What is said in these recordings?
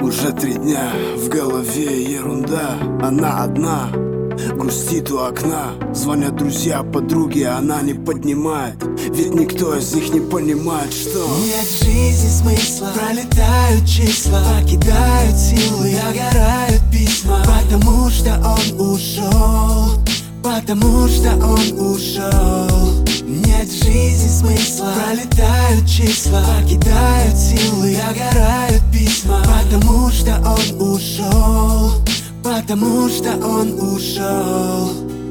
Уже 3 дня, в голове ерунда. Она одна, грустит у окна. Звонят друзья, подруги, она не поднимает. Ведь никто из них не понимает, что нет в жизни смысла. Пролетают числа, покидают силы, огорают письма. Потому что он ушел, потому что он ушел. Нет в жизни смысла. Пролетают числа, покидают силы, огорают письма. Потому что он ушел, потому что он ушел.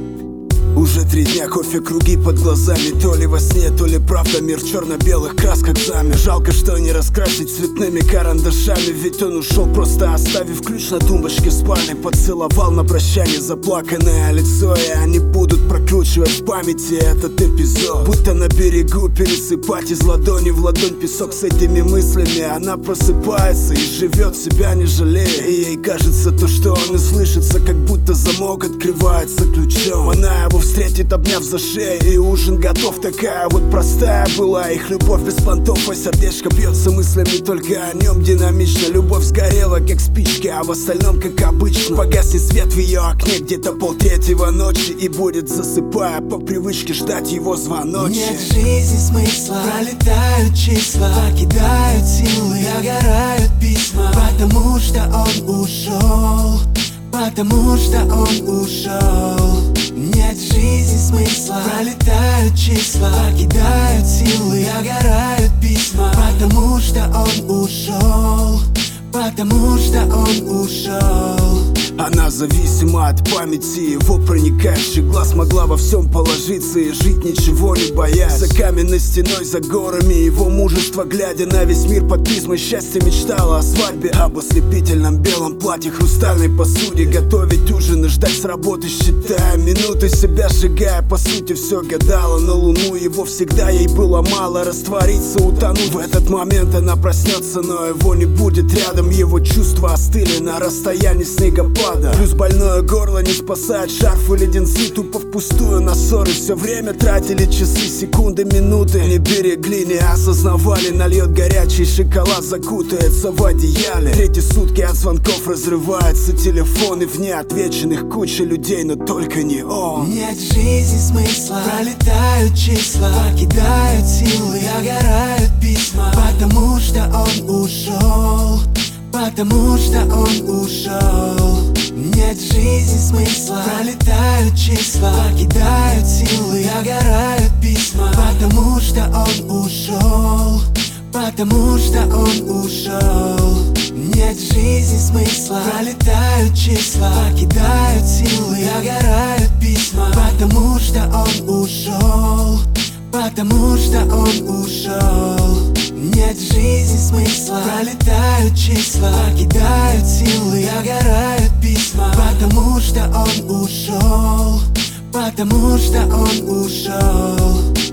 Уже 3 дня, кофе, круги под глазами. То ли во сне, то ли правда, мир в черно-белых красках замер. Жалко, что не раскрасить цветными карандашами. Ведь он ушел, просто оставив ключ на тумбочке в спальне. Поцеловал на прощание заплаканное лицо, и они будут прокручивать в памяти этот эпизод. Будто на берегу пересыпать из ладони в ладонь песок. С этими мыслями она просыпается и живет, себя не жалея. И ей кажется то, что он и слышится, как будто замок открывается ключом. Она его встретит, обняв за шею, и ужин готов. Такая вот простая была их любовь без понтов, а сердечко бьется мыслями только о нем динамично. Любовь сгорела, как спички, а в остальном, как обычно. Погаснет свет в ее окне где-то 2:30 ночи, и будет, засыпая, по привычке ждать его звоночек. Нет в жизни смысла. Пролетают числа, покидают силы, огорают письма. Потому что он ушел, потому что он ушел. Нет в жизни смысла. Пролетают числа, покидают силы, огорают письма. Потому что он ушел, потому что он ушел. Она зависима от памяти, его проникающий глаз. Могла во всем положиться и жить, ничего не боясь. За каменной стеной, за горами его мужество, глядя на весь мир под призмой счастья, мечтала о свадьбе, об ослепительном белом платье, хрустальной посуде. Готовить ужин и ждать с работы, считая минуты, себя сжигая, по сути все гадала на луну. Его всегда ей было мало, раствориться, утонуть. В этот момент она проснется, но его не будет рядом. Его чувства остыли на расстоянии снегопада. Плюс больное горло не спасает шарф и леденцы. Тупо впустую на ссоры все время тратили часы, секунды, минуты. Не берегли, не осознавали. Нальет горячий шоколад, закутается в одеяле. 3 сутки от звонков разрывается телефон, и в неотвеченных куча людей, но только не он. Нет в жизни смысла. Пролетают числа, покидают силы, огорают письма. Потому что он ушел, потому что он ушел. Нет в жизни смысла. Пролетают числа, покидают силы, огорают письма. Потому что он ушел, потому что он ушел. Нет в жизни смысла. Пролетают числа, покидают силы, огорают письма. Потому что он ушел, потому что он ушел. Нет в жизни смысла. Пролетают числа, покидают силы, огорают письма. Потому что он ушел, потому что он ушел.